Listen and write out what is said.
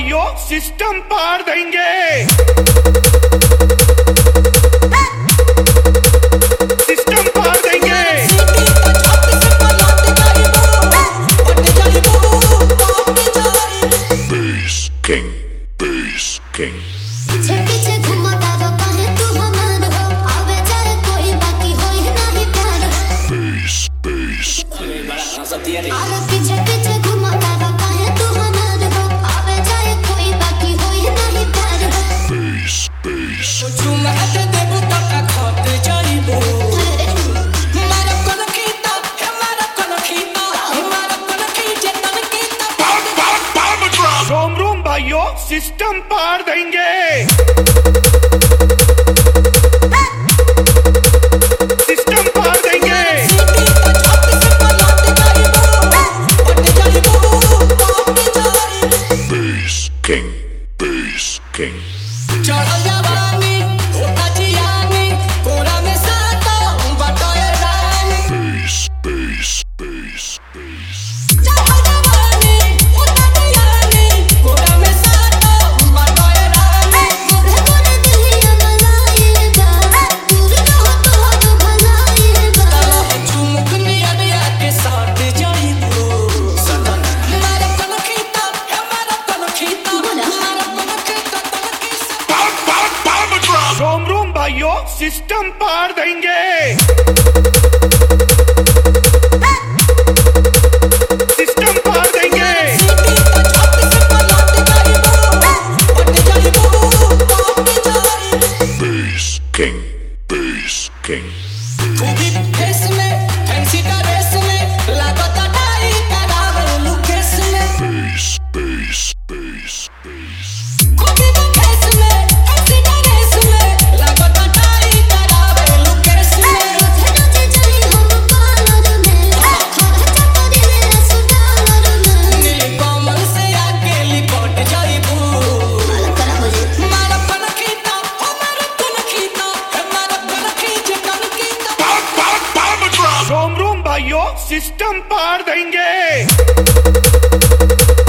भाइयों सिस्टम पार देंगे। सिस्टम पार देंगे। Bass King, Bass King। पीछे घुमाता जो कहे तू हमार हो, आवे जाए कोई बाकी होई नहीं प्यार। Bass, Bass, आरे पीछे पीछे घुमाता जो कहे तू हमार हो, आवे जाए कोई बाकी होई नहीं प्यार। Bass, Bass। रोम रोम भाइयों सिस्टम पार देंगे। सिस्टम पार देंगे। Bass King, Bass King। Bass, Bass, Bass, Bass। रोम रोम भाइयों सिस्टम पार देंगे। सिस्टम पार देंगे। Bass King, Bass King। Bass, Bass, Bass, Bass। रोम रोम भाइयों सिस्टम पार देंगे।